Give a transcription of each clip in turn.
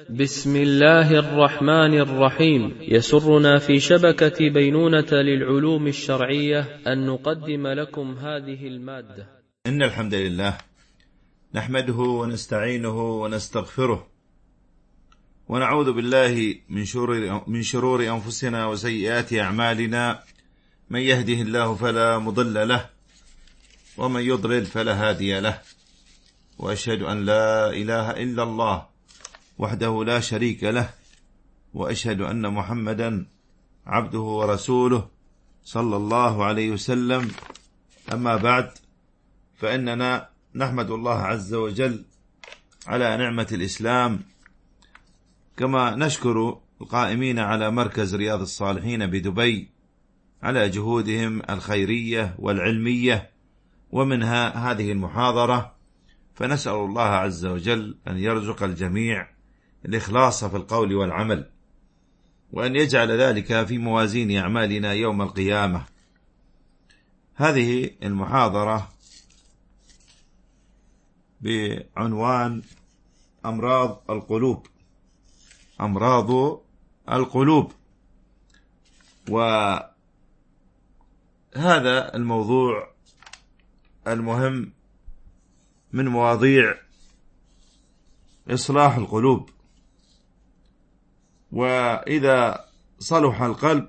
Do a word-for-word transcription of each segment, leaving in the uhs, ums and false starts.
بسم الله الرحمن الرحيم. يسرنا في شبكة بينونة للعلوم الشرعية أن نقدم لكم هذه المادة. إن الحمد لله نحمده ونستعينه ونستغفره ونعوذ بالله من شرور من شرور أنفسنا وسيئات أعمالنا. من يهده الله فلا مضل له ومن يضلل فلا هادي له، وأشهد أن لا إله إلا الله وحده لا شريك له، وأشهد أن محمدا عبده ورسوله صلى الله عليه وسلم. أما بعد، فإننا نحمد الله عز وجل على نعمة الإسلام، كما نشكر القائمين على مركز رياض الصالحين بدبي على جهودهم الخيرية والعلمية، ومنها هذه المحاضرة. فنسأل الله عز وجل أن يرزق الجميع الإخلاص في القول والعمل، وأن يجعل ذلك في موازين أعمالنا يوم القيامة. هذه المحاضرة بعنوان أمراض القلوب. أمراض القلوب، وهذا الموضوع المهم من مواضيع إصلاح القلوب. وإذا صلح القلب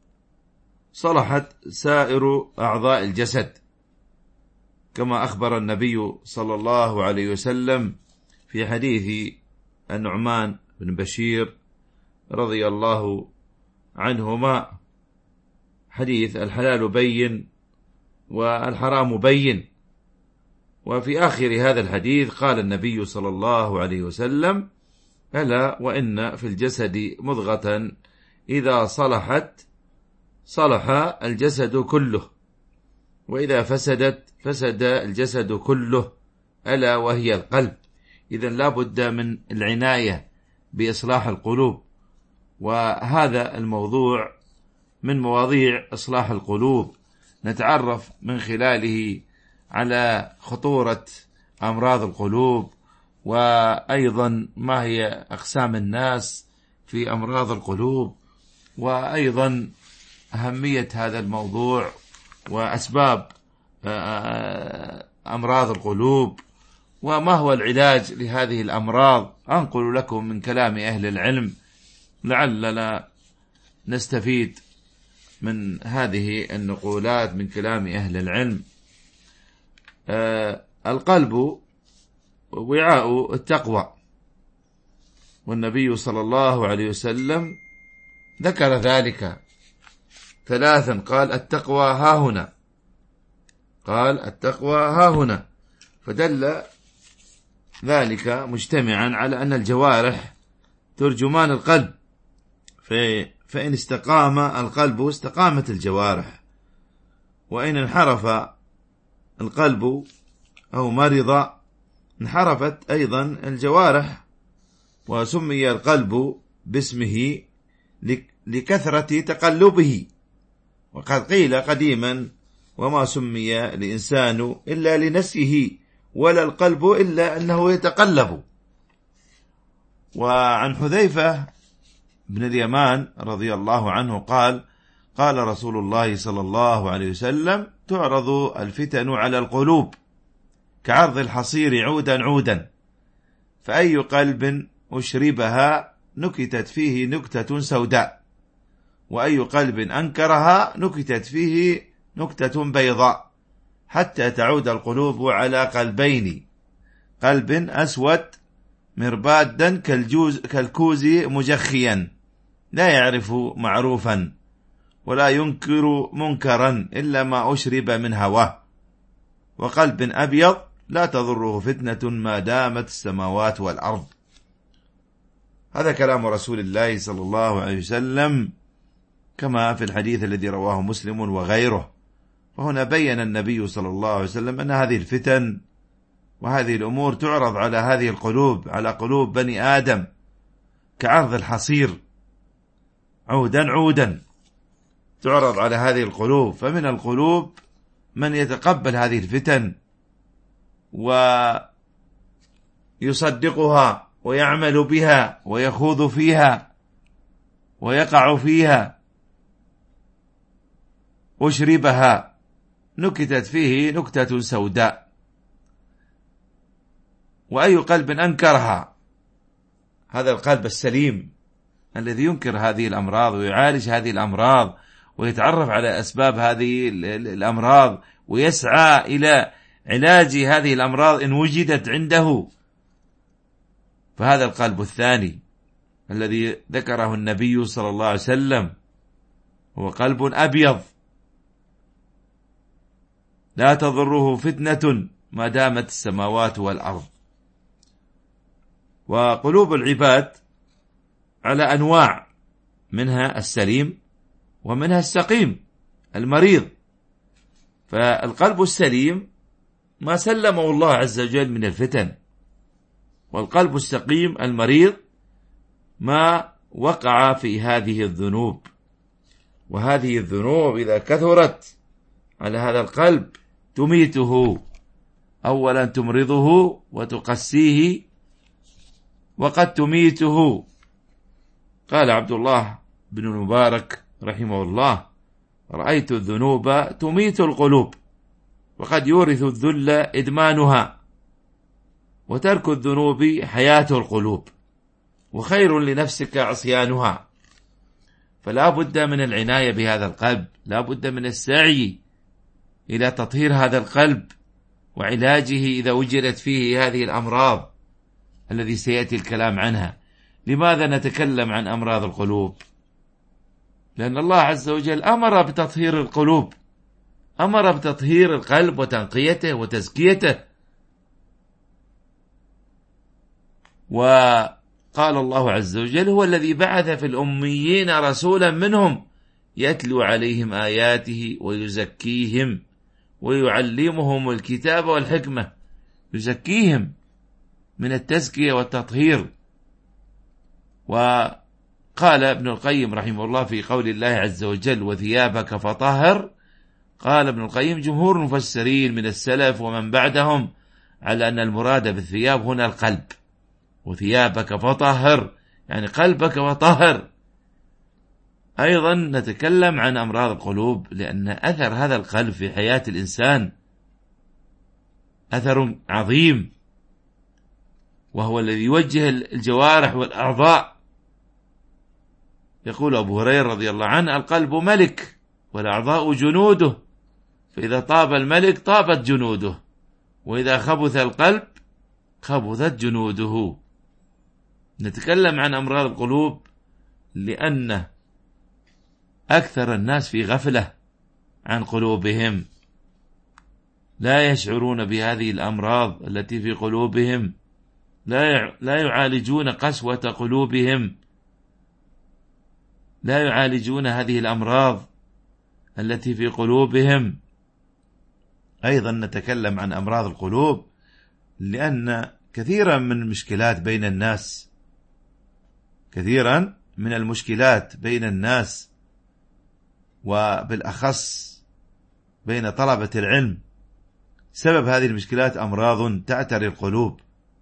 صلحت سائر أعضاء الجسد، كما أخبر النبي صلى الله عليه وسلم في حديث النعمان بن بشير رضي الله عنهما، حديث الحلال بين والحرام بين. وفي آخر هذا الحديث قال النبي صلى الله عليه وسلم: ألا وإن في الجسد مضغة إذا صلحت صلح الجسد كله، وإذا فسدت فسد الجسد كله، ألا وهي القلب. إذن لا بد من العناية بإصلاح القلوب، وهذا الموضوع من مواضيع إصلاح القلوب. نتعرف من خلاله على خطورة أمراض القلوب، وأيضا ما هي أقسام الناس في أمراض القلوب، وأيضا أهمية هذا الموضوع وأسباب أمراض القلوب، وما هو العلاج لهذه الأمراض. أنقل لكم من كلام أهل العلم لعلنا نستفيد من هذه النقولات من كلام أهل العلم. القلب وعاء التقوى، والنبي صلى الله عليه وسلم ذكر ذلك ثلاثا، قال: التقوى ها هنا، قال: التقوى ها هنا. فدل ذلك مجتمعا على أن الجوارح ترجمان القلب، فإن استقام القلب استقامت الجوارح، وإن انحرف القلب أو مرض انحرفت أيضا الجوارح. وسمي القلب باسمه لكثرة تقلبه، وقد قيل قديما: وما سمي الإنسان إلا لنسيه، ولا القلب إلا أنه يتقلب. وعن حذيفة بن اليمان رضي الله عنه قال: قال رسول الله صلى الله عليه وسلم: تعرض الفتن على القلوب كعرض الحصير عودا عودا، فأي قلب أشربها نكتت فيه نكتة سوداء، وأي قلب أنكرها نكتت فيه نكتة بيضاء، حتى تعود القلوب على قلبين: قلب أسود مربادا كالجوز كالكوز مجخيا، لا يعرف معروفا ولا ينكر منكرا إلا ما أشرب من هواه، وقلب أبيض لا تضره فتنة ما دامت السماوات والأرض. هذا كلام رسول الله صلى الله عليه وسلم، كما في الحديث الذي رواه مسلم وغيره. فهنا بين النبي صلى الله عليه وسلم أن هذه الفتن وهذه الأمور تعرض على هذه القلوب، على قلوب بني آدم، كعرض الحصير عودا عودا تعرض على هذه القلوب. فمن القلوب من يتقبل هذه الفتن ويصدقها ويعمل بها ويخوض فيها ويقع فيها، أشربها نكتت فيه نكتة سوداء. وأي قلب أنكرها؟ هذا القلب السليم الذي ينكر هذه الأمراض ويعالج هذه الأمراض ويتعرف على أسباب هذه الأمراض ويسعى إلى علاج هذه الأمراض إن وجدت عنده، فهذا القلب الثاني الذي ذكره النبي صلى الله عليه وسلم هو قلب أبيض لا تضره فتنة ما دامت السماوات والأرض. وقلوب العباد على أنواع، منها السليم ومنها السقيم المريض. فالقلب السليم ما سلمه الله عز وجل من الفتن، والقلب السقيم المريض ما وقع في هذه الذنوب. وهذه الذنوب إذا كثرت على هذا القلب تميته، أولا تمرضه وتقسيه وقد تميته. قال عبد الله بن المبارك رحمه الله: رأيت الذنوب تميت القلوب، وقد يورث الذل إدمانها، وترك الذنوب حياة القلوب، وخير لنفسك عصيانها. فلا بد من العناية بهذا القلب، لا بد من السعي إلى تطهير هذا القلب وعلاجه إذا وجدت فيه هذه الأمراض الذي سيأتي الكلام عنها. لماذا نتكلم عن أمراض القلوب؟ لأن الله عز وجل أمر بتطهير القلوب، أمر بتطهير القلب وتنقيته وتزكيته. وقال الله عز وجل: هو الذي بعث في الأميين رسولا منهم يتلو عليهم آياته ويزكيهم ويعلمهم الكتاب والحكمة. يزكيهم من التزكية والتطهير. وقال ابن القيم رحمه الله في قول الله عز وجل: وثيابك فطهر، قال ابن القيم: جمهور المفسرين من السلف ومن بعدهم على أن المراد بالثياب هنا القلب. وثيابك فطهر يعني قلبك فطهر. أيضا نتكلم عن أمراض القلوب لأن أثر هذا القلب في حياة الإنسان أثر عظيم، وهو الذي يوجه الجوارح والأعضاء. يقول أبو هريرة رضي الله عنه: القلب ملك والأعضاء جنوده، فإذا طاب الملك طابت جنوده، وإذا خبث القلب خبثت جنوده. نتكلم عن أمراض القلوب لأن أكثر الناس في غفلة عن قلوبهم، لا يشعرون بهذه الأمراض التي في قلوبهم، لا لا يعالجون قسوة قلوبهم، لا يعالجون هذه الأمراض التي في قلوبهم. أيضا نتكلم عن أمراض القلوب لأن كثيرا من المشكلات بين الناس كثيرا من المشكلات بين الناس وبالأخص بين طلبة العلم، سبب هذه المشكلات أمراض تعتري القلوب.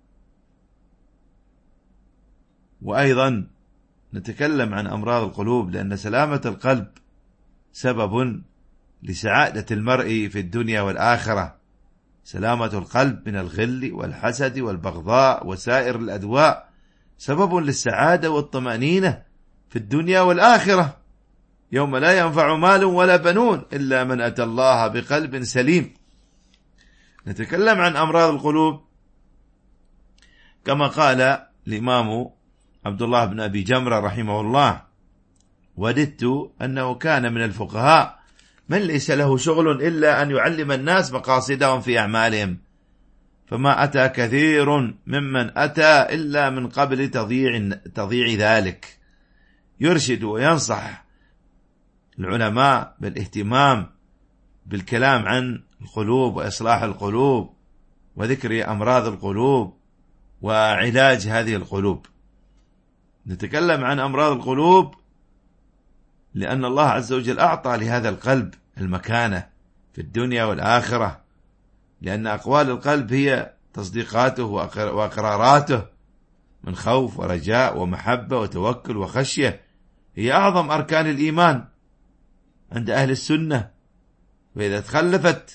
وأيضا نتكلم عن أمراض القلوب لأن سلامة القلب سبب لسعادة المرء في الدنيا والآخرة. سلامة القلب من الغل والحسد والبغضاء وسائر الأدواء سبب للسعادة والطمأنينة في الدنيا والآخرة، يوم لا ينفع مال ولا بنون إلا من أتى الله بقلب سليم. نتكلم عن أمراض القلوب كما قال الإمام عبد الله بن أبي جمرة رحمه الله: وددت أنه كان من الفقهاء من ليس له شغل إلا أن يعلم الناس مقاصدهم في أعمالهم، فما أتى كثير ممن أتى إلا من قبل تضييع, تضييع ذلك. يرشد وينصح العلماء بالاهتمام بالكلام عن القلوب وإصلاح القلوب وذكر أمراض القلوب وعلاج هذه القلوب. نتكلم عن أمراض القلوب لأن الله عز وجل أعطى لهذا القلب المكانة في الدنيا والآخرة، لأن أقوال القلب هي تصديقاته وأقراراته، من خوف ورجاء ومحبة وتوكل وخشية، هي أعظم أركان الإيمان عند أهل السنة. فإذا تخلفت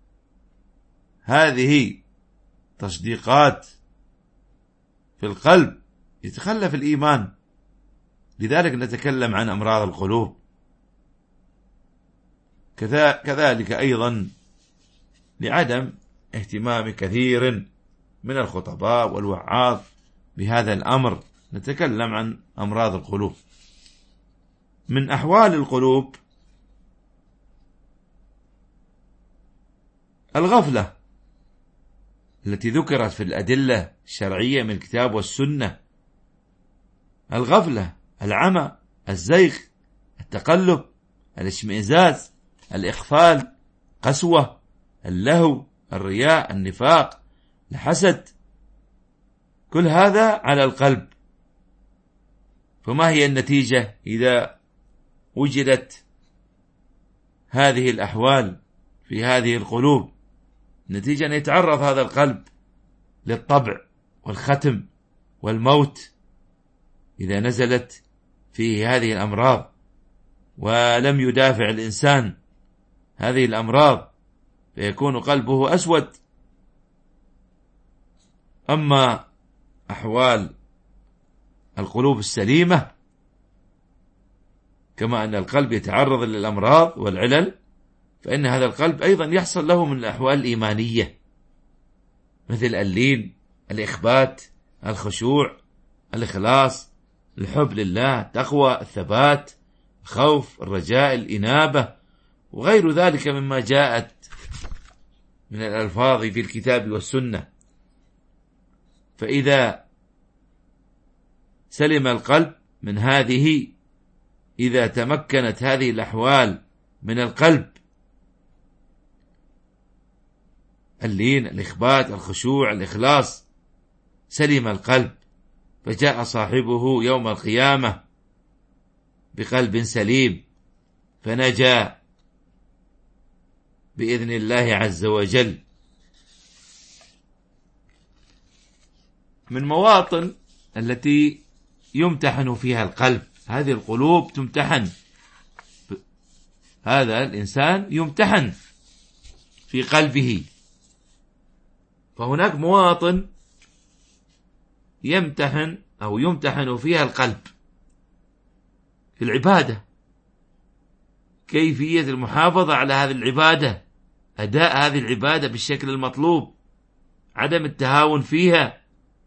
هذه تصديقات في القلب يتخلف الإيمان. لذلك نتكلم عن أمراض القلوب. كذلك أيضا لعدم اهتمام كثير من الخطباء والوعاظ بهذا الأمر، نتكلم عن أمراض القلوب. من أحوال القلوب الغفلة التي ذكرت في الأدلة الشرعية من الكتاب والسنة. الغفلة، العمى، الزيغ، التقلب، الاشمئزاز، الإغفال، قسوة، اللهو، الرياء، النفاق، الحسد، كل هذا على القلب. فما هي النتيجة إذا وجدت هذه الأحوال في هذه القلوب؟ نتيجة أن يتعرض هذا القلب للطبع والختم والموت إذا نزلت فيه هذه الأمراض، ولم يدافع الإنسان هذه الأمراض فيكون قلبه أسود. أما أحوال القلوب السليمة، كما أن القلب يتعرض للأمراض والعلل، فإن هذا القلب أيضا يحصل له من الأحوال الإيمانية، مثل اللين، الإخبات، الخشوع، الإخلاص، الحب لله، التقوى، الثبات، الخوف، الرجاء، الإنابة، وغير ذلك مما جاءت من الألفاظ في الكتاب والسنة. فإذا سلم القلب من هذه، إذا تمكنت هذه الأحوال من القلب، اللين، الإخبات، الخشوع، الإخلاص، سلم القلب، فجاء صاحبه يوم القيامة بقلب سليم، فنجا بإذن الله عز وجل. من مواطن التي يمتحن فيها القلب، هذه القلوب تمتحن، هذا الإنسان يمتحن في قلبه. فهناك مواطن يمتحن أو يمتحن فيها القلب في العبادة، كيفية المحافظة على هذه العبادة، أداء هذه العبادة بالشكل المطلوب، عدم التهاون فيها.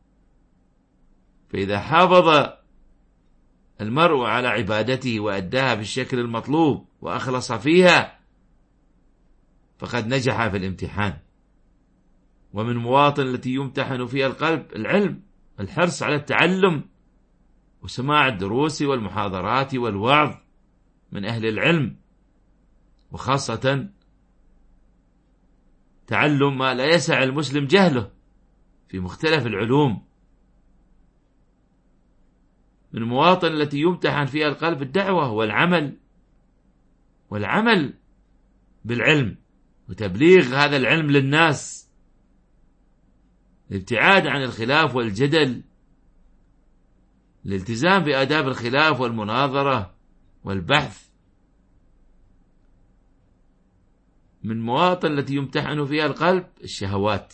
فإذا حافظ المرء على عبادته وأداها بالشكل المطلوب وأخلص فيها فقد نجح في الامتحان. ومن مواطن التي يمتحن فيها القلب العلم، الحرص على التعلم وسماع الدروس والمحاضرات والوعظ من أهل العلم، وخاصة تعلم ما لا يسع المسلم جهله في مختلف العلوم. من مواطن التي يمتحن فيها القلب الدعوة والعمل، والعمل بالعلم وتبليغ هذا العلم للناس، الابتعاد عن الخلاف والجدل، الالتزام بآداب الخلاف والمناظرة والبحث. من مواطن التي يمتحن فيها القلب الشهوات،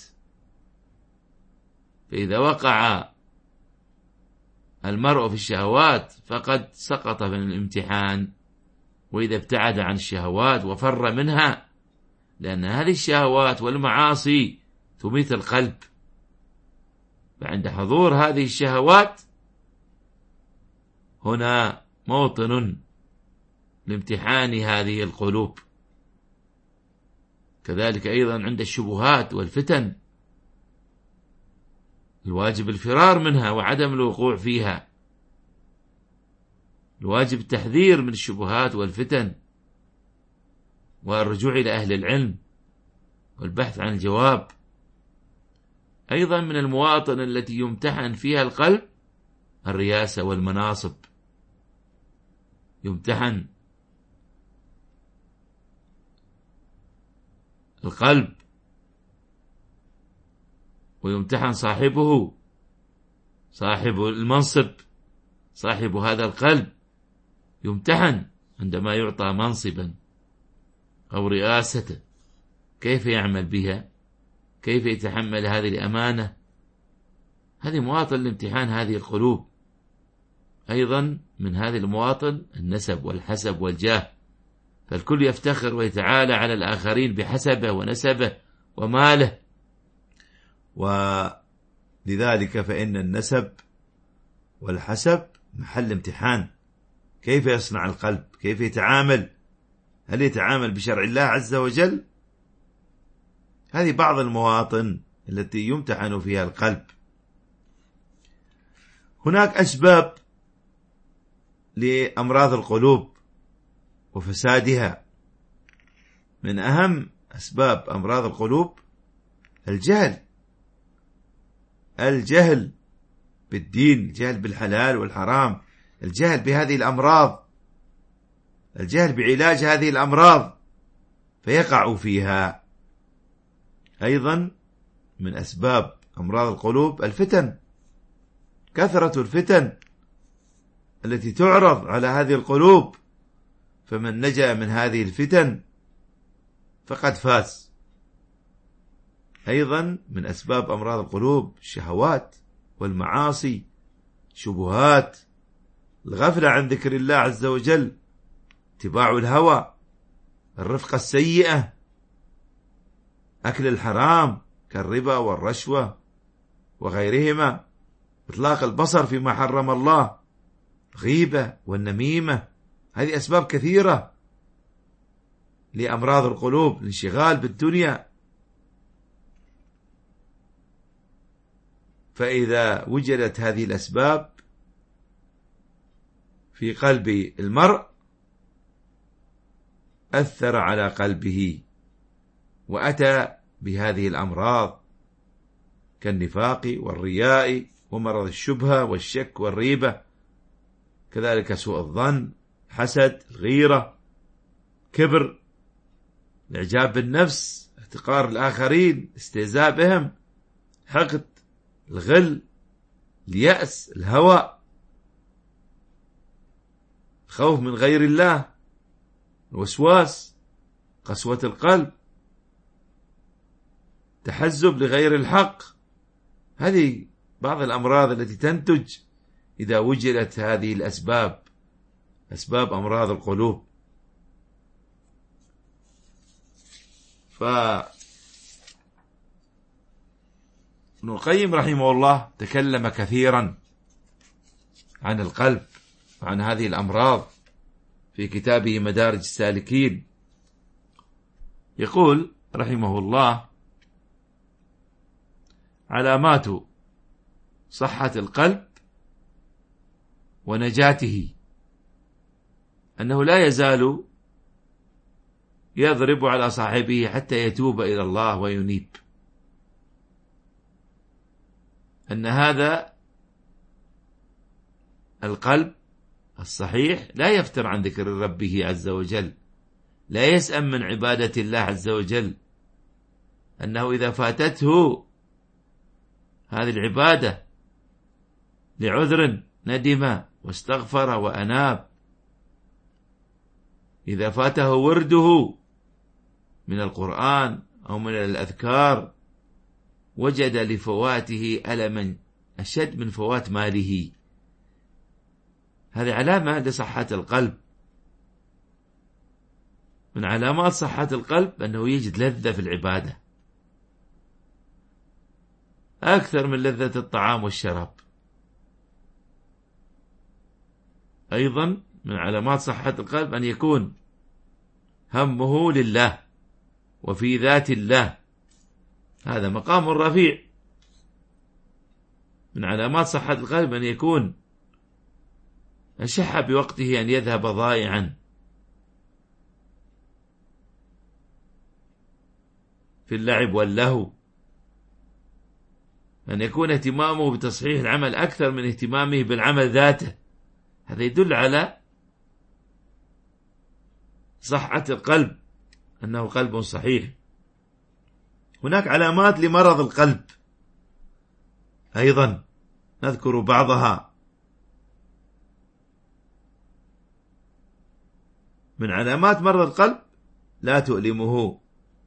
فإذا وقع المرء في الشهوات فقد سقط من الامتحان، وإذا ابتعد عن الشهوات وفر منها، لأن هذه الشهوات والمعاصي تميت القلب، فعند حضور هذه الشهوات هنا موطن لامتحان هذه القلوب. كذلك أيضا عند الشبهات والفتن، الواجب الفرار منها وعدم الوقوع فيها، الواجب التحذير من الشبهات والفتن والرجوع إلى أهل العلم والبحث عن الجواب. أيضا من المواطن التي يمتحن فيها القلب الرياسة والمناصب، يمتحن القلب ويمتحن صاحبه صاحب المنصب، صاحب هذا القلب يمتحن عندما يعطى منصبا أو رئاسة، كيف يعمل بها، كيف يتحمل هذه الأمانة. هذه مواطن لامتحان هذه القلوب. أيضا من هذه المواطن النسب والحسب والجاه، فالكل يفتخر ويتعالى على الآخرين بحسبه ونسبه وماله، ولذلك فإن النسب والحسب محل امتحان. كيف يصنع القلب؟ كيف يتعامل؟ هل يتعامل بشرع الله عز وجل؟ هذه بعض المواطن التي يمتحن فيها القلب. هناك أسباب لأمراض القلوب وفسادها. من أهم أسباب أمراض القلوب الجهل، الجهل بالدين، الجهل بالحلال والحرام، الجهل بهذه الأمراض، الجهل بعلاج هذه الأمراض فيقع فيها. أيضا من أسباب أمراض القلوب الفتن، كثرة الفتن التي تعرض على هذه القلوب، فمن نجا من هذه الفتن فقد فاز. أيضا من أسباب أمراض القلوب الشهوات والمعاصي، شبهات، الغفلة عن ذكر الله عز وجل، اتباع الهوى، الرفقة السيئة، أكل الحرام كالربا والرشوة وغيرهما، إطلاق البصر فيما حرم الله، غيبة والنميمة. هذه أسباب كثيرة لأمراض القلوب، الانشغال بالدنيا. فإذا وجدت هذه الأسباب في قلب المرء أثر على قلبه وأتى بهذه الأمراض كالنفاق والرياء ومرض الشبهة والشك والريبة، كذلك سوء الظن، حسد، الغيرة، كبر، الإعجاب بالنفس، احتقار الآخرين، استهزاء بهم، حقد، الغل، اليأس، الهوى، الخوف من غير الله، الوسواس، قسوة القلب، تحزب لغير الحق. هذه بعض الأمراض التي تنتج إذا وجدت هذه الأسباب، أسباب أمراض القلوب. فابن القيم رحمه الله تكلم كثيرا عن القلب وعن هذه الأمراض في كتابه مدارج السالكين. يقول رحمه الله: علامات صحة القلب ونجاته أنه لا يزال يضرب على صاحبه حتى يتوب إلى الله وينيب، أن هذا القلب الصحيح لا يفتر عن ذكر ربه عز وجل، لا يسأم من عبادة الله عز وجل، أنه إذا فاتته هذه العبادة لعذر ندم واستغفر وأناب، إذا فاته ورده من القرآن أو من الأذكار وجد لفواته ألما أشد من فوات ماله. هذه علامة لصحة القلب. من علامات صحة القلب أنه يجد لذة في العبادة أكثر من لذة الطعام والشراب. أيضا من علامات صحة القلب أن يكون همه لله وفي ذات الله، هذا مقام رفيع. من علامات صحة القلب أن يكون أشح بوقته أن يذهب ضائعا في اللعب واللهو، أن يكون اهتمامه بتصحيح العمل أكثر من اهتمامه بالعمل ذاته. هذا يدل على صحة القلب، أنه قلب صحيح. هناك علامات لمرض القلب أيضا، نذكر بعضها. من علامات مرض القلب لا تؤلمه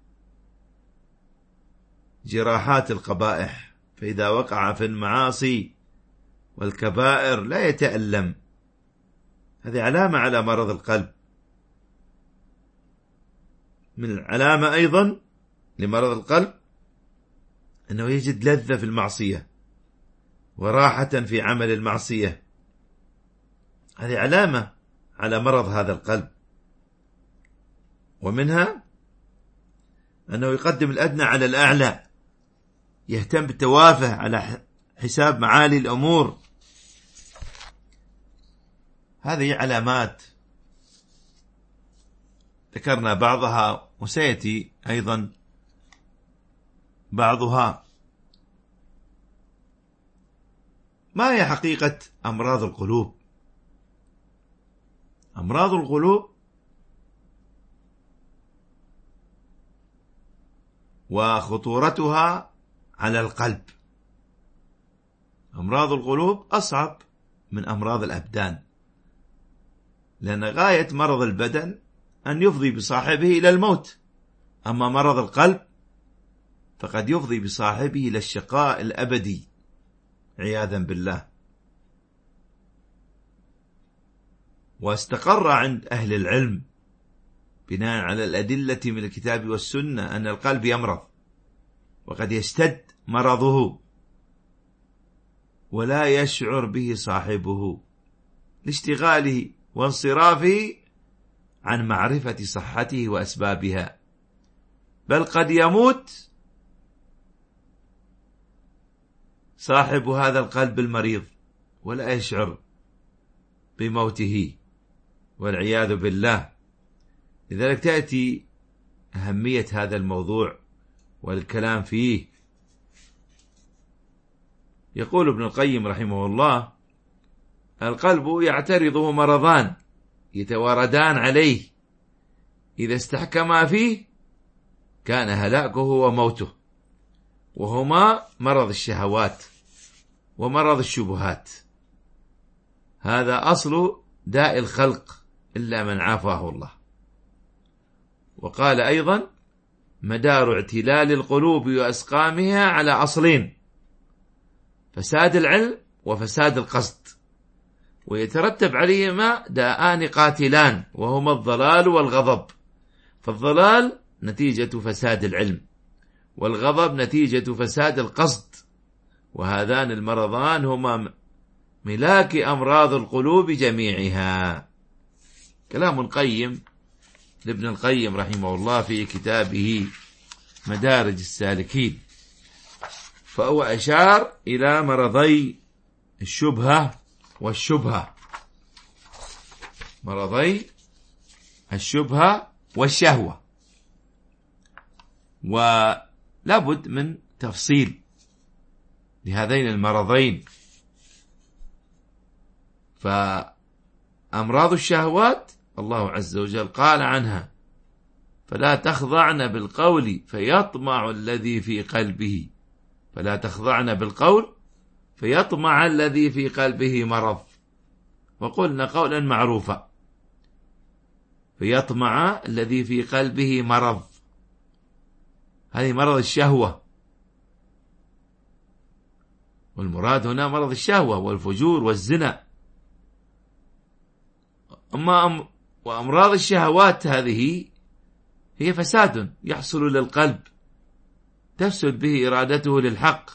جراحات القبائح، فإذا وقع في المعاصي والكبائر لا يتألم، هذه علامة على مرض القلب. من العلامة أيضا لمرض القلب أنه يجد لذة في المعصية وراحة في عمل المعصية، هذه علامة على مرض هذا القلب. ومنها أنه يقدم الأدنى على الأعلى، يهتم بالتوافه على حساب معالي الأمور، هذه علامات ذكرنا بعضها وسيأتي أيضا بعضها. ما هي حقيقة أمراض القلوب؟ أمراض القلوب وخطورتها على القلب. أمراض القلوب أصعب من أمراض الأبدان، لأن غاية مرض البدن أن يفضي بصاحبه إلى الموت، أما مرض القلب فقد يفضي بصاحبه إلى الشقاء الأبدي عياذا بالله. واستقر عند أهل العلم بناء على الأدلة من الكتاب والسنة أن القلب يمرض وقد يشتد مرضه ولا يشعر به صاحبه لاشتغاله وانصرافه عن معرفة صحته وأسبابها، بل قد يموت صاحب هذا القلب المريض ولا يشعر بموته والعياذ بالله. لذلك تأتي أهمية هذا الموضوع والكلام فيه. يقول ابن القيم رحمه الله: القلب يعترضه مرضان يتواردان عليه، إذا استحكما فيه كان هلاكه وموته، وهما مرض الشهوات ومرض الشبهات. هذا أصل داء الخلق إلا من عافاه الله. وقال أيضا: مدار اعتلال القلوب وأسقامها على أصلين: فساد العلم وفساد القصد، ويترتب عليهما داءان قاتلان وهما الضلال والغضب. فالضلال نتيجة فساد العلم، والغضب نتيجة فساد القصد، وهذان المرضان هما ملاك أمراض القلوب جميعها. كلام قيم لابن القيم رحمه الله في كتابه مدارج السالكين. فهو أشار إلى مرضي الشبهة والشبهة، مرضي الشبهة والشهوة، ولابد من تفصيل لهذين المرضين. فأمراض الشهوات الله عز وجل قال عنها: فلا تخضعن بالقول فيطمع الذي في قلبه فلا تخضعن بالقول فيطمع الذي في قلبه مرض، وقلنا قولا معروفا. فيطمع الذي في قلبه مرض، هذه مرض الشهوة، والمراد هنا مرض الشهوة والفجور والزنا. أما وأمراض الشهوات هذه هي فساد يحصل للقلب تفسد به إرادته للحق،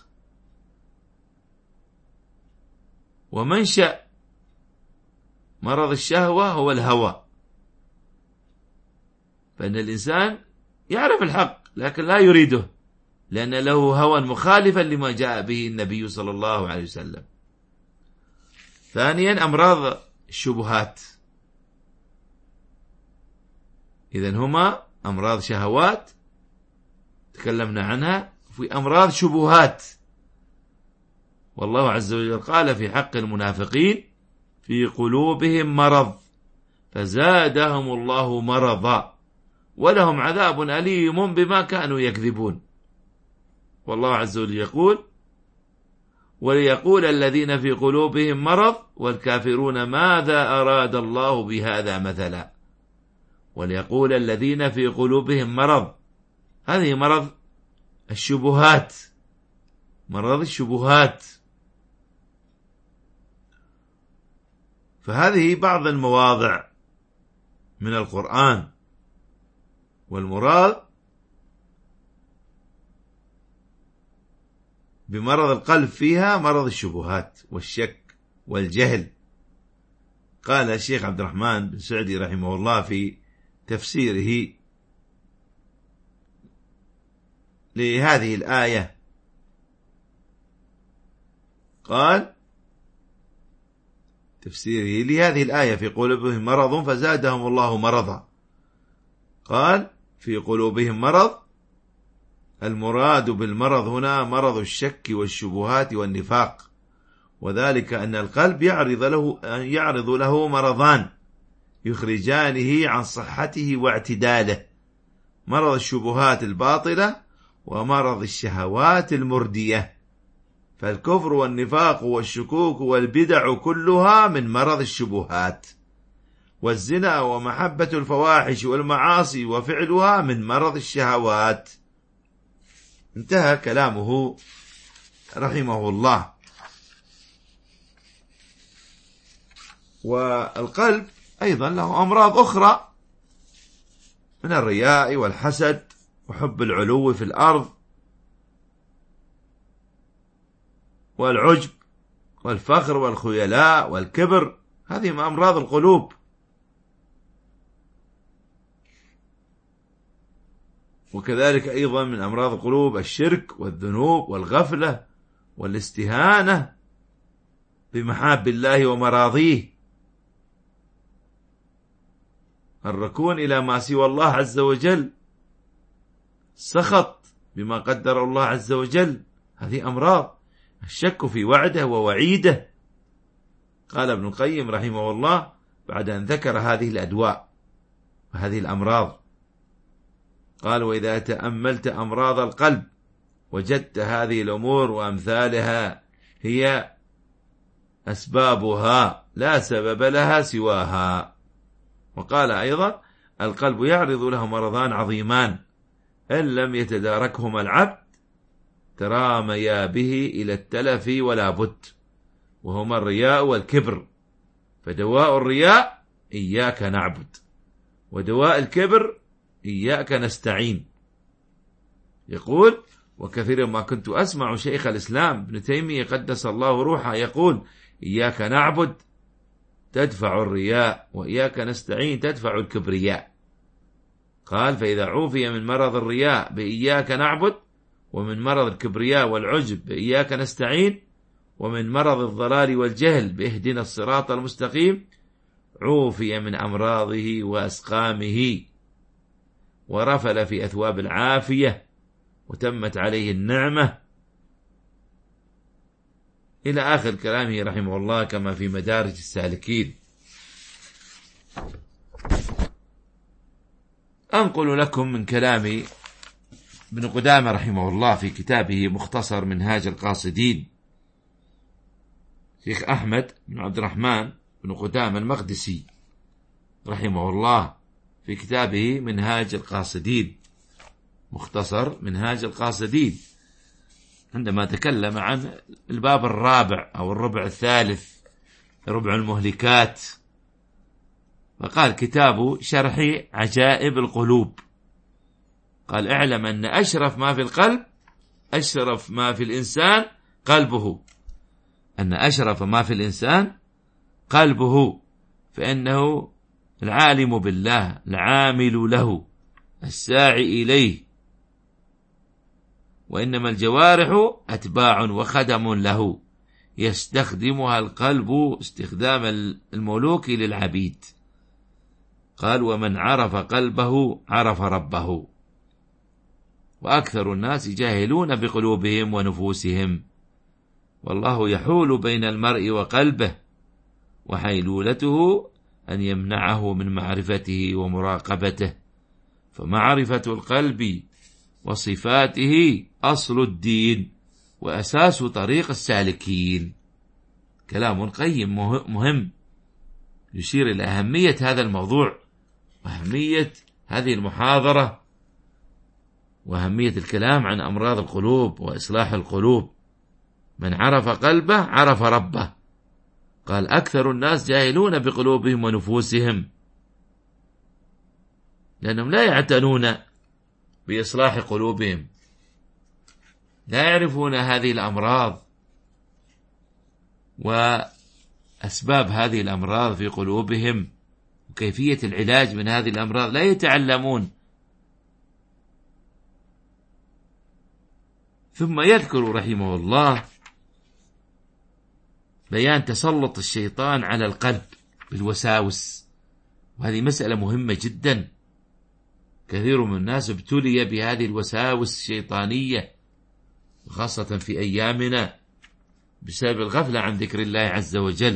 ومنشأ مرض الشهوة هو الهوى، فإن الإنسان يعرف الحق لكن لا يريده، لأن له هوى مخالفا لما جاء به النبي صلى الله عليه وسلم. ثانيا أمراض الشبهات، إذن هما أمراض شهوات تكلمنا عنها، في أمراض شبهات. والله عز وجل قال في حق المنافقين: في قلوبهم مرض فزادهم الله مرضا ولهم عذاب أليم بما كانوا يكذبون. والله عز وجل يقول: وليقول الذين في قلوبهم مرض والكافرون ماذا أراد الله بهذا مثلا. وليقول الذين في قلوبهم مرض، هذه مرض الشبهات، مرض الشبهات. فهذه بعض المواضع من القرآن، والمراد بمرض القلب فيها مرض الشبهات والشك والجهل. قال الشيخ عبد الرحمن بن سعدي رحمه الله في تفسيره لهذه الآية، قال تفسيره لهذه الآية: في قلوبهم مرض فزادهم الله مرضا. قال في قلوبهم مرض، المراد بالمرض هنا مرض الشك والشبهات والنفاق، وذلك أن القلب يعرض له, يعرض له مرضان يخرجانه عن صحته واعتداله: مرض الشبهات الباطلة ومرض الشهوات المردية. فالكفر والنفاق والشكوك والبدع كلها من مرض الشبهات، والزنا ومحبة الفواحش والمعاصي وفعلها من مرض الشهوات. انتهى كلامه رحمه الله. والقلب أيضا له أمراض أخرى من الرياء والحسد وحب العلو في الأرض والعجب والفخر والخيلاء والكبر، هذه من أمراض القلوب. وكذلك أيضا من أمراض القلوب الشرك والذنوب والغفلة والاستهانة بمحاب الله ومراضيه، الركون إلى ما سوى الله عز وجل، سخط بما قدر الله عز وجل، هذه أمراض. الشك في وعده ووعيده. قال ابن القيم رحمه الله بعد أن ذكر هذه الأدواء وهذه الأمراض، قال: وإذا تأملت أمراض القلب وجدت هذه الأمور وأمثالها هي أسبابها لا سبب لها سواها. وقال أيضا: القلب يعرض له مرضان عظيمان إن لم يتداركهما العبد تراميا به إلى التلف ولا بد، وهما الرياء والكبر. فدواء الرياء إياك نعبد، ودواء الكبر إياك نستعين. يقول: وكثيرا ما كنت أسمع شيخ الإسلام ابن تيمية قدس الله روحه يقول: إياك نعبد تدفع الرياء، وإياك نستعين تدفع الكبرياء. قال: فإذا عوفي من مرض الرياء بإياك نعبد، ومن مرض الكبرياء والعجب بإياك نستعين، ومن مرض الضلال والجهل بإهدنا الصراط المستقيم، عوفي من أمراضه وأسقامه، ورفل في أثواب العافية، وتمت عليه النعمة، إلى آخر كلامه رحمه الله كما في مدارج السالكين. أنقل لكم من كلام ابن قدامة رحمه الله في كتابه مختصر منهاج القاصدين. شيخ أحمد بن عبد الرحمن بن قدامة المقدسي رحمه الله في كتابه منهاج القاصدين، مختصر منهاج القاصدين، عندما تكلم عن الباب الرابع أو الربع الثالث، ربع المهلكات، فقال: كتاب شرح عجائب القلوب. قال: اعلم أن أشرف ما في القلب، أشرف ما في الإنسان قلبه، أن أشرف ما في الإنسان قلبه، فإنه العالم بالله، العامل له، الساعي إليه، وإنما الجوارح أتباع وخدم له، يستخدمها القلب استخدام الملوك للعبيد. قال: ومن عرف قلبه عرف ربه. وأكثر الناس جاهلون بقلوبهم ونفوسهم، والله يحول بين المرء وقلبه، وحيلولته أن يمنعه من معرفته ومراقبته. فمعرفة القلب وصفاته أصل الدين، وأساس طريق السالكين. كلام قيم مهم يشير إلى أهمية هذا الموضوع وأهمية هذه المحاضرة وأهمية الكلام عن أمراض القلوب وإصلاح القلوب. من عرف قلبه عرف ربه. قال أكثر الناس جاهلون بقلوبهم ونفوسهم، لأنهم لا يعتنون بإصلاح قلوبهم، لا يعرفون هذه الأمراض وأسباب هذه الأمراض في قلوبهم وكيفية العلاج من هذه الأمراض، لا يتعلمون. ثم يذكر رحمه الله بيان تسلط الشيطان على القلب بالوساوس، وهذه مسألة مهمة جدا. كثير من الناس ابتلي بهذه الوساوس الشيطانية، خاصة في أيامنا بسبب الغفلة عن ذكر الله عز وجل.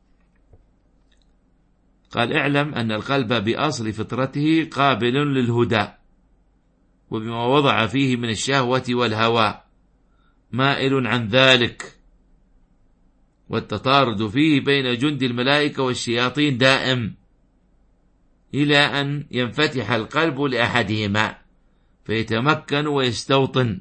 قال اعلم أن القلب بأصل فطرته قابل للهدى، وبما وضع فيه من الشهوة والهوى مائل عن ذلك، والتطارد فيه بين جند الملائكة والشياطين دائم، إلى أن ينفتح القلب لأحدهما فيتمكن ويستوطن.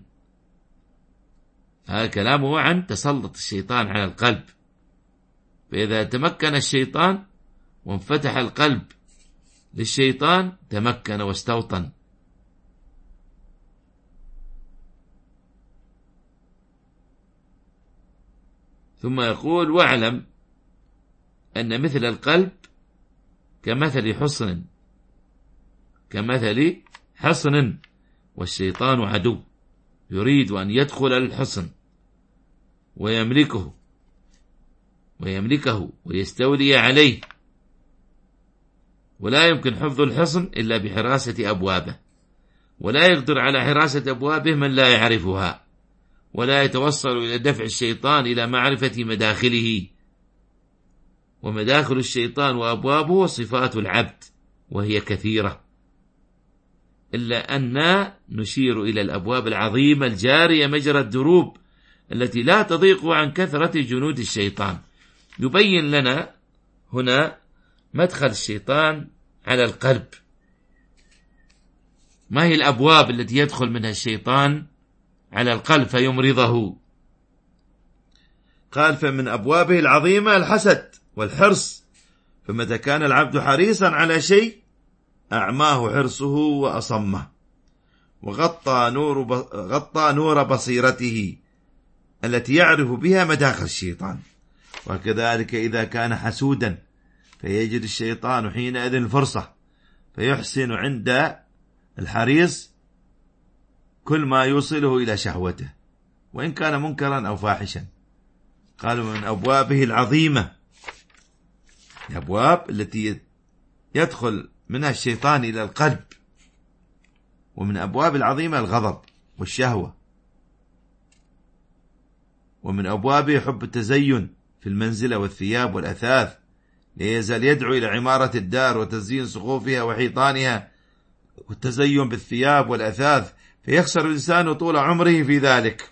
هذا كلامه عن تسلط الشيطان على القلب. فإذا تمكن الشيطان وانفتح القلب للشيطان تمكن واستوطن. ثم يقول واعلم أن مثل القلب كمثل حصن كمثل حصن والشيطان عدو يريد أن يدخل الحصن ويملكه ويملكه ويستولي عليه، ولا يمكن حفظ الحصن إلا بحراسة أبوابه، ولا يقدر على حراسة أبوابه من لا يعرفها، ولا يتوصل إلى دفع الشيطان إلى معرفة مداخله. ومداخل الشيطان وأبوابه صفات العبد وهي كثيرة، إلا أن نشير إلى الأبواب العظيمة الجارية مجرى الدروب التي لا تضيق عن كثرة جنود الشيطان. يبين لنا هنا مدخل الشيطان على القلب، ما هي الأبواب التي يدخل منها الشيطان على القلب فيمرضه. قال فمن أبوابه العظيمة الحسد والحرص، فمتى كان العبد حريصا على شيء أعماه حرصه وأصمه، وغطى نور, ب... غطى نور بصيرته التي يعرف بها مداخل الشيطان. وكذلك إذا كان حسودا فيجد الشيطان حينئذ الفرصة فيحسن عند الحريص كل ما يوصله إلى شهوته وإن كان منكرا أو فاحشا. قالوا من أبوابه العظيمة، الأبواب التي يدخل منها الشيطان إلى القلب. ومن أبواب العظيمة الغضب والشهوة. ومن أبوابه حب التزين في المنزلة والثياب والأثاث، ليزال يدعو إلى عمارة الدار وتزيين سقوفها وحيطانها والتزين بالثياب والأثاث، فيخسر الإنسان طول عمره في ذلك.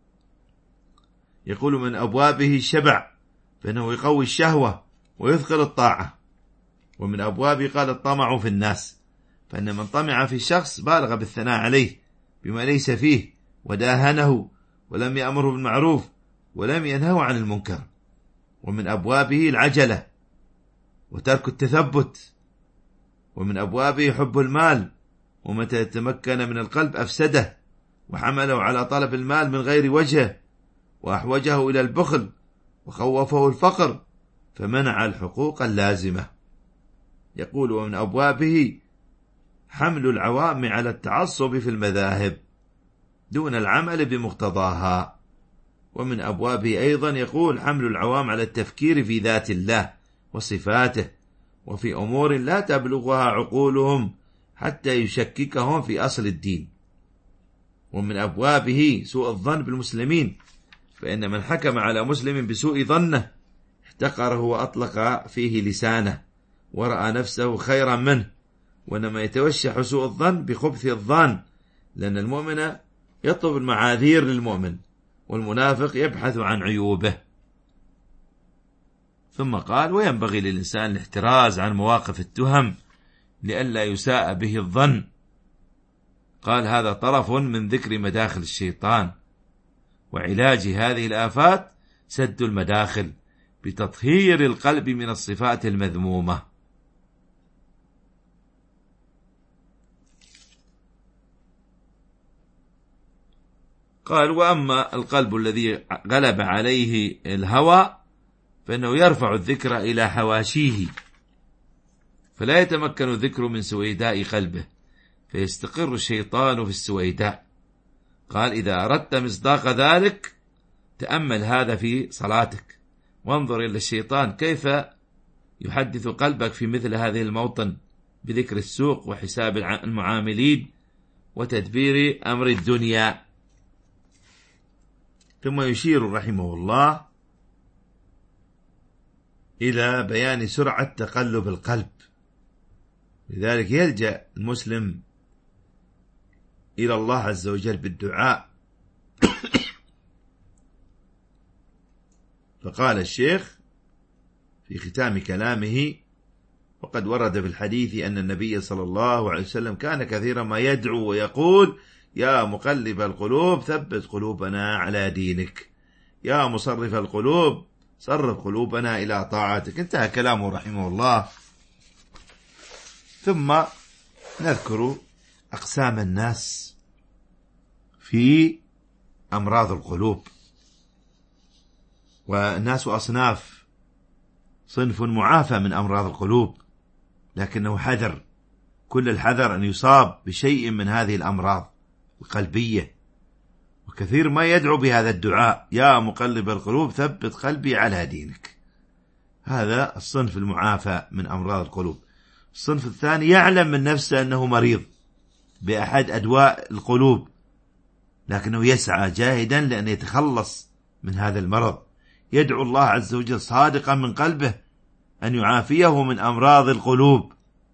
يقول من أبوابه الشبع، فإنه يقوي الشهوة ويثقل الطاعة. ومن أبوابه قال الطمع في الناس، فإن من طمع في الشخص بالغ بالثناء عليه بما ليس فيه وداهنه ولم يأمره بالمعروف ولم ينهه عن المنكر. ومن أبوابه العجلة وترك التثبت. ومن أبوابه حب المال، ومتى يتمكن من القلب أفسده وحمله على طلب المال من غير وجهه وأحوجه إلى البخل وخوفه الفقر فمنع الحقوق اللازمة. يقول ومن أبوابه حمل العوام على التعصب في المذاهب دون العمل بمقتضاها. ومن أبوابه أيضا يقول حمل العوام على التفكير في ذات الله وصفاته وفي أمور لا تبلغها عقولهم حتى يشككهم في أصل الدين. ومن أبوابه سوء الظن بالمسلمين، فإن من حكم على مسلم بسوء ظنه احتقره وأطلق فيه لسانه ورأى نفسه خيرا منه. وإنما يتوشح سوء الظن بخبث الظن، لأن المؤمن يطلب المعاذير للمؤمن والمنافق يبحث عن عيوبه. ثم قال: وينبغي للإنسان الاحتراز عن مواقف التهم لئلا يساء به الظن. قال: هذا طرف من ذكر مداخل الشيطان، وعلاج هذه الآفات سد المداخل بتطهير القلب من الصفات المذمومة. قال: وأما القلب الذي غلب عليه الهوى فإنه يرفع الذكر إلى حواشيه، فلا يتمكن الذكر من سويداء قلبه، فيستقر الشيطان في السويداء. قال: إذا أردت مصداق ذلك تأمل هذا في صلاتك، وانظر إلى الشيطان كيف يحدث قلبك في مثل هذه الموطن بذكر السوق وحساب المعاملين وتدبير أمر الدنيا. ثم يشير رحمه الله إلى بيان سرعة تقلب القلب، لذلك يلجأ المسلم إلى الله عز وجل بالدعاء. فقال الشيخ في ختام كلامه: وقد ورد في الحديث أن النبي صلى الله عليه وسلم كان كثيرا ما يدعو ويقول: يا مقلب القلوب ثبت قلوبنا على دينك، يا مصرف القلوب صرف قلوبنا إلى طاعتك. انتهى كلامه رحمه الله. ثم نذكر أقسام الناس في أمراض القلوب. والناس أصناف: صنف معافى من أمراض القلوب لكنه حذر، كل الحذر أن يصاب بشيء من هذه الأمراض القلبية، وكثير ما يدعو بهذا الدعاء: يا مقلب القلوب ثبت قلبي على دينك. هذا الصنف المعافى من أمراض القلوب. الصنف الثاني يعلم من نفسه أنه مريض بأحد أدواء القلوب، لكنه يسعى جاهدا لأن يتخلص من هذا المرض، يدعو الله عز وجل صادقا من قلبه أن يعافيه من أمراض القلوب.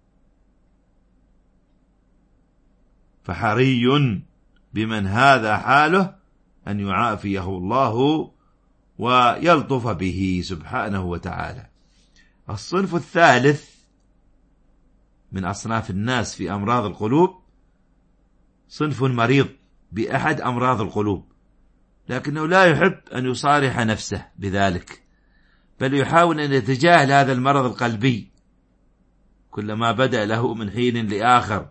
فحري بمن هذا حاله أن يعافيه الله ويلطف به سبحانه وتعالى. الصنف الثالث من أصناف الناس في أمراض القلوب صنف مريض بأحد أمراض القلوب، لكنه لا يحب أن يصارح نفسه بذلك، بل يحاول أن يتجاهل هذا المرض القلبي كلما بدأ له من حين لآخر،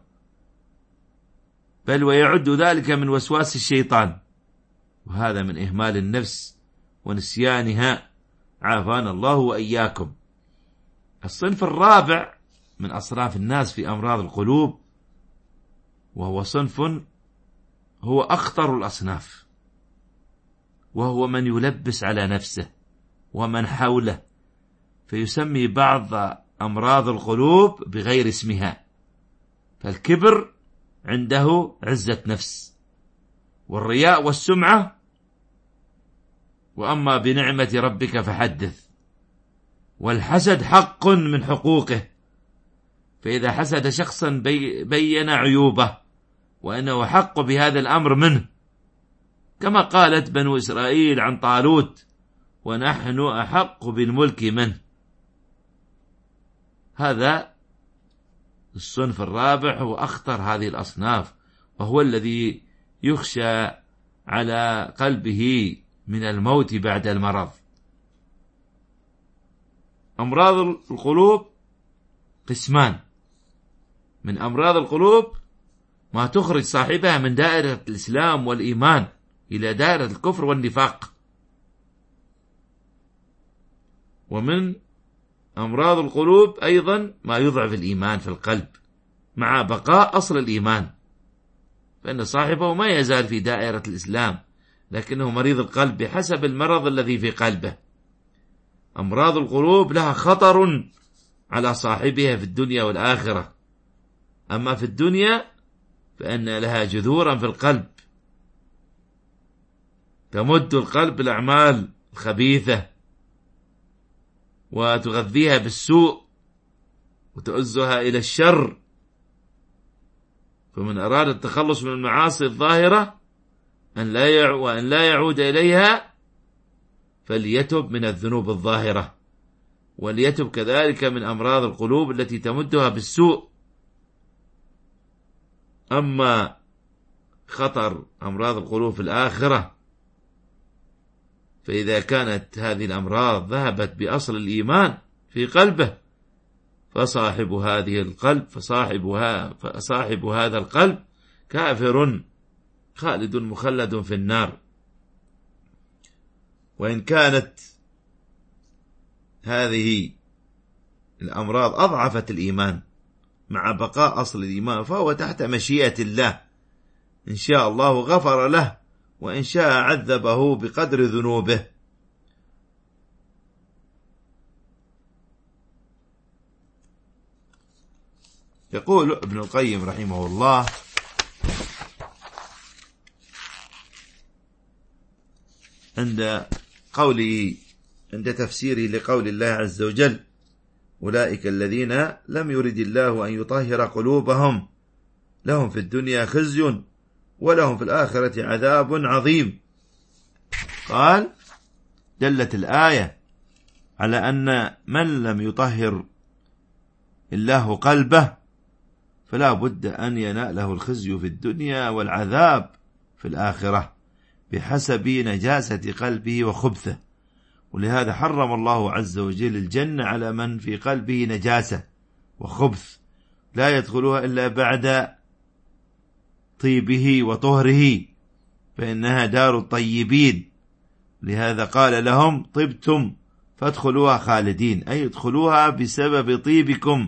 بل ويعد ذلك من وسواس الشيطان، وهذا من إهمال النفس ونسيانها، عافانا الله وإياكم. الصنف الرابع من أصناف الناس في أمراض القلوب، وهو صنف هو أخطر الأصناف، وهو من يلبس على نفسه ومن حوله، فيسمي بعض أمراض القلوب بغير اسمها. فالكبر عنده عزة نفس، والرياء والسمعة، وأما بنعمة ربك فحدث، والحسد حق من حقوقه، فإذا حسد شخصا بي بين عيوبه وأنه حق بهذا الأمر منه، كما قالت بنو إسرائيل عن طالوت: ونحن أحق بالملك منه. هذا الصنف الرابع هو أخطر هذه الأصناف، وهو الذي يخشى على قلبه من الموت بعد المرض. أمراض القلوب قسمان: من أمراض القلوب ما تخرج صاحبها من دائرة الإسلام والإيمان إلى دائرة الكفر والنفاق، ومن أمراض القلوب أيضا ما يضعف الإيمان في القلب مع بقاء أصل الإيمان، فإن صاحبه ما يزال في دائرة الإسلام لكنه مريض القلب بحسب المرض الذي في قلبه. أمراض القلوب لها خطر على صاحبها في الدنيا والآخرة، أما في الدنيا فإن لها جذورا في القلب تمد القلب الأعمال الخبيثة وتغذيها بالسوء وتؤزها إلى الشر. فمن أراد التخلص من المعاصي الظاهرة أن لا يع... وأن لا يعود إليها، فليتب من الذنوب الظاهرة، وليتب كذلك من أمراض القلوب التي تمدها بالسوء. أما خطر أمراض القلوب في الآخرة، فإذا كانت هذه الأمراض ذهبت بأصل الإيمان في قلبه، فصاحب هذه القلب فصاحبها فصاحب هذا القلب كافر خالد مخلد في النار. وإن كانت هذه الأمراض أضعفت الإيمان مع بقاء أصل الإيمان، فهو تحت مشيئة الله، إن شاء الله غفر له، وإن شاء عذبه بقدر ذنوبه. يقول ابن القيم رحمه الله: عند قوله عند تفسيره لقول الله عز وجل: أولئك الذين لم يرد الله أن يطهر قلوبهم لهم في الدنيا خزي ولهم في الآخرة عذاب عظيم. قال: دلت الآية على أن من لم يطهر الله قلبه فلا بد أن يناله الخزي في الدنيا والعذاب في الآخرة بحسب نجاسة قلبه وخبثه. ولهذا حرم الله عز وجل الجنة على من في قلبه نجاسة وخبث، لا يدخلها إلا بعد طيبه وطهره، فإنها دار الطيبين. لهذا قال لهم: طبتم فادخلوها خالدين، أي ادخلوها بسبب طيبكم.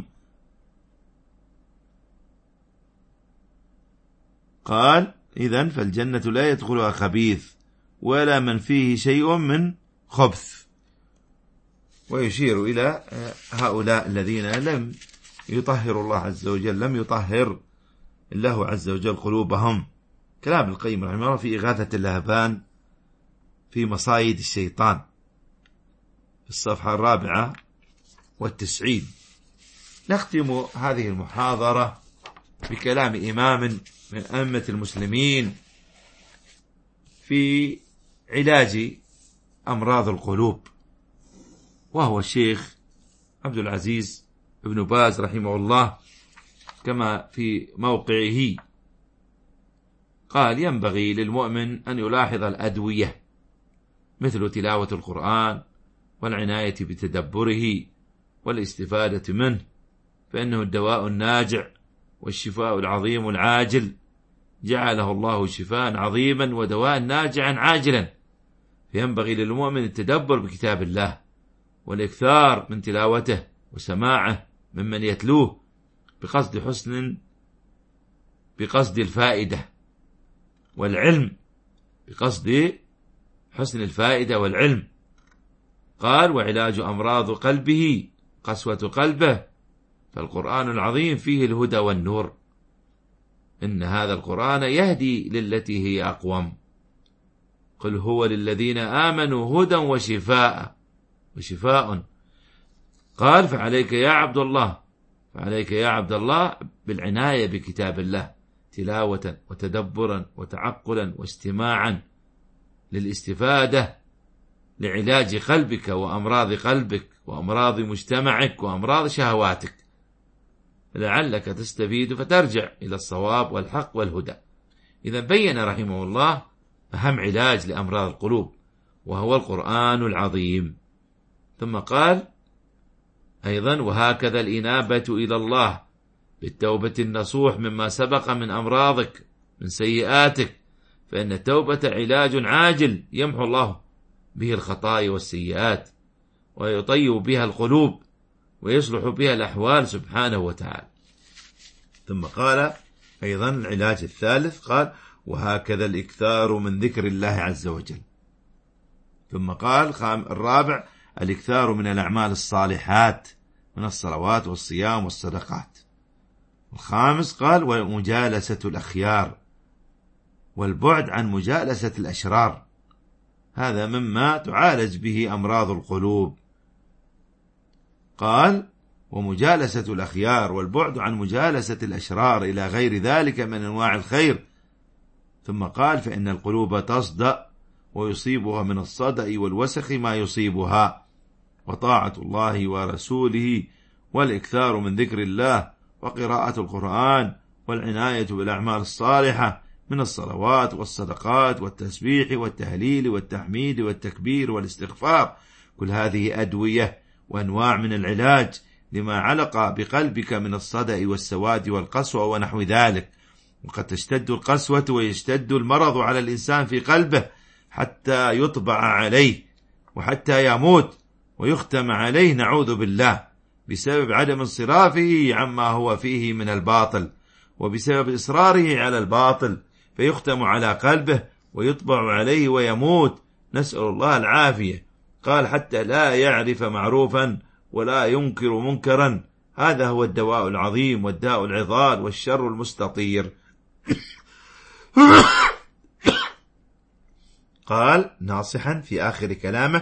قال: إذن فالجنة لا يدخلها خبيث ولا من فيه شيء من خبث. ويشير إلى هؤلاء الذين لم يطهر الله عز وجل، لم يطهر الله عز وجل قلوبهم. كلام القيم رحمه الله في إغاثة اللهبان في مصايد الشيطان في الصفحة الرابعة والتسعين. نختم هذه المحاضرة بكلام إمام من أئمة المسلمين في علاج أمراض القلوب، وهو الشيخ عبد العزيز ابن باز رحمه الله، كما في موقعه قال: ينبغي للمؤمن أن يلاحظ الأدوية مثل تلاوة القرآن والعناية بتدبره والاستفادة منه، فإنه الدواء الناجع والشفاء العظيم العاجل، جعله الله شفاء عظيما ودواء ناجعا عاجلا. فينبغي للمؤمن التدبر بكتاب الله والإكثار من تلاوته وسماعه ممن يتلوه بقصد حسن بقصد الفائدة والعلم بقصد حسن الفائدة والعلم. قال: وعلاج أمراض قلبه قسوة قلبه، فالقرآن العظيم فيه الهدى والنور، إن هذا القرآن يهدي للتي هي أقوم، قل هو للذين آمنوا هدى وشفاء وشفاء. قال: فعليك يا عبد الله فعليك يا عبد الله بالعناية بكتاب الله تلاوة وتدبرا وتعقلا واستماعا للاستفادة لعلاج قلبك وأمراض قلبك وأمراض مجتمعك وأمراض شهواتك، لعلك تستفيد فترجع إلى الصواب والحق والهدى. إذا بين رحمه الله أهم علاج لأمراض القلوب، وهو القرآن العظيم. ثم قال أيضا: وهكذا الإنابة إلى الله بالتوبة النصوح مما سبق من أمراضك من سيئاتك، فإن التوبة علاج عاجل يمحو الله به الخطايا والسيئات ويطيب بها القلوب ويصلح بها الأحوال سبحانه وتعالى. ثم قال أيضا العلاج الثالث، قال: وهكذا الإكثار من ذكر الله عز وجل. ثم قال الرابع: الإكثار من الأعمال الصالحات من الصلوات والصيام والصدقات. الخامس قال: ومجالسة الأخيار والبعد عن مجالسة الأشرار، هذا مما تعالج به أمراض القلوب. قال: ومجالسة الأخيار والبعد عن مجالسة الأشرار إلى غير ذلك من أنواع الخير، ثم قال: فإن القلوب تصدأ ويصيبها من الصدأ والوسخ ما يصيبها، وطاعة الله ورسوله والإكثار من ذكر الله وقراءة القرآن والعناية بالأعمال الصالحة من الصلوات والصدقات والتسبيح والتهليل والتحميد والتكبير والاستغفار، كل هذه أدوية وأنواع من العلاج لما علق بقلبك من الصدأ والسواد والقسوة ونحو ذلك. وقد تشتد القسوة ويشتد المرض على الإنسان في قلبه حتى يطبع عليه وحتى يموت ويختم عليه، نعوذ بالله، بسبب عدم انصرافه عما هو فيه من الباطل، وبسبب إصراره على الباطل فيختم على قلبه ويطبع عليه ويموت، نسأل الله العافية. قال: حتى لا يعرف معروفا ولا ينكر منكرا. هذا هو الدواء العظيم والداء العضال والشر المستطير. قال ناصحا في آخر كلامه: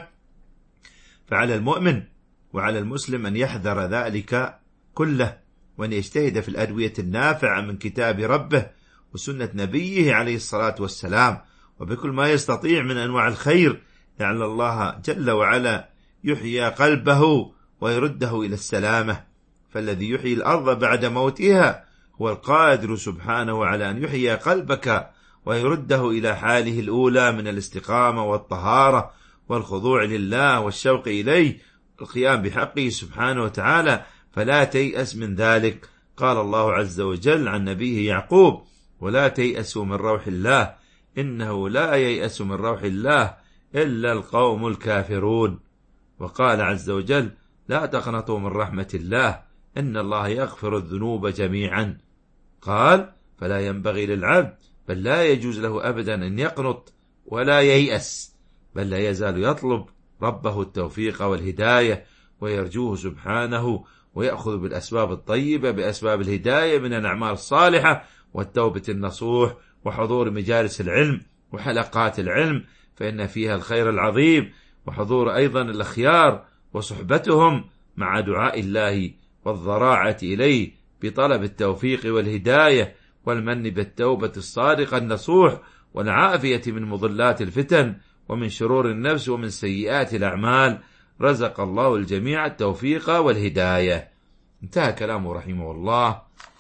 فعلى المؤمن وعلى المسلم أن يحذر ذلك كله، وأن يجتهد في الأدوية النافعة من كتاب ربه وسنة نبيه عليه الصلاة والسلام، وبكل ما يستطيع من أنواع الخير، لعل الله جل وعلا يحيي قلبه ويرده إلى السلامة. فالذي يحيي الأرض بعد موتها هو القادر سبحانه على أن يحيي قلبك ويرده إلى حاله الأولى من الاستقامة والطهارة والخضوع لله والشوق إليه القيام بحقه سبحانه وتعالى، فلا تيأس من ذلك. قال الله عز وجل عن نبيه يعقوب: ولا تيأسوا من روح الله إنه لا ييأس من روح الله إلا القوم الكافرون. وقال عز وجل: لا تقنطوا من رحمة الله إن الله يغفر الذنوب جميعا. قال: فلا ينبغي للعبد بل لا يجوز له أبدا أن يقنط ولا ييأس، بل لا يزال يطلب ربه التوفيق والهداية ويرجوه سبحانه، ويأخذ بالأسباب الطيبة بأسباب الهداية من الأعمال الصالحة والتوبة النصوح وحضور مجالس العلم وحلقات العلم، فإن فيها الخير العظيم، وحضور أيضا الأخيار وصحبتهم مع دعاء الله والضراعة إليه بطلب التوفيق والهداية والمن بالتوبة الصادقة النصوح والعافية من مضلات الفتن ومن شرور النفس ومن سيئات الأعمال. رزق الله الجميع التوفيق والهداية. انتهى كلامه رحمه الله.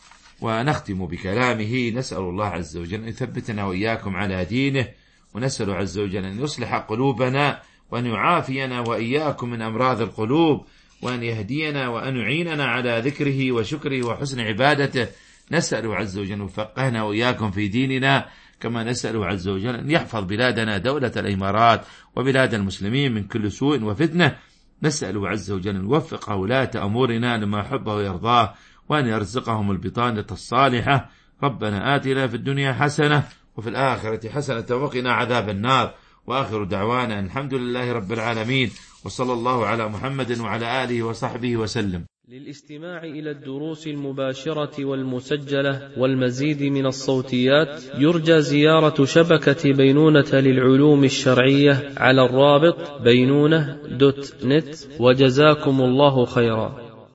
ونختم بكلامه: نسأل الله عز وجل أن يثبتنا وإياكم على دينه، ونسأل عز وجل أن يصلح قلوبنا وأن يعافينا وإياكم من أمراض القلوب، وأن يهدينا وأن يعيننا على ذكره وشكره وحسن عبادته. نسأل عز وجل أن يفقهنا وإياكم في ديننا، كما نسأل عز وجل أن يحفظ بلادنا دولة الإمارات وبلاد المسلمين من كل سوء وفتنة. نسأل عز وجل أن يوفق ولاة أمورنا لما يحبه ويرضاه، وأن يرزقهم البطانة الصالحة. ربنا آتنا في الدنيا حسنة وفي الآخرة حسنة وقنا عذاب النار. وآخر دعوانا الحمد لله رب العالمين، وصلى الله على محمد وعلى آله وصحبه وسلم. للاستماع إلى الدروس المباشرة والمسجلة والمزيد من الصوتيات يرجى زيارة شبكة بينونة للعلوم الشرعية على الرابط بينونة دوت نت. وجزاكم الله خيرا.